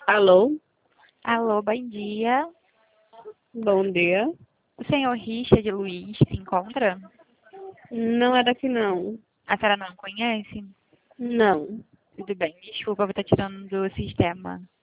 Alô, Alô, bom dia. bom dia. O senhor Richard Luiz se encontra? Não é daqui não. A senhora não conhece? Não. Tudo bem, desculpa, eu vou estar tirando do sistema.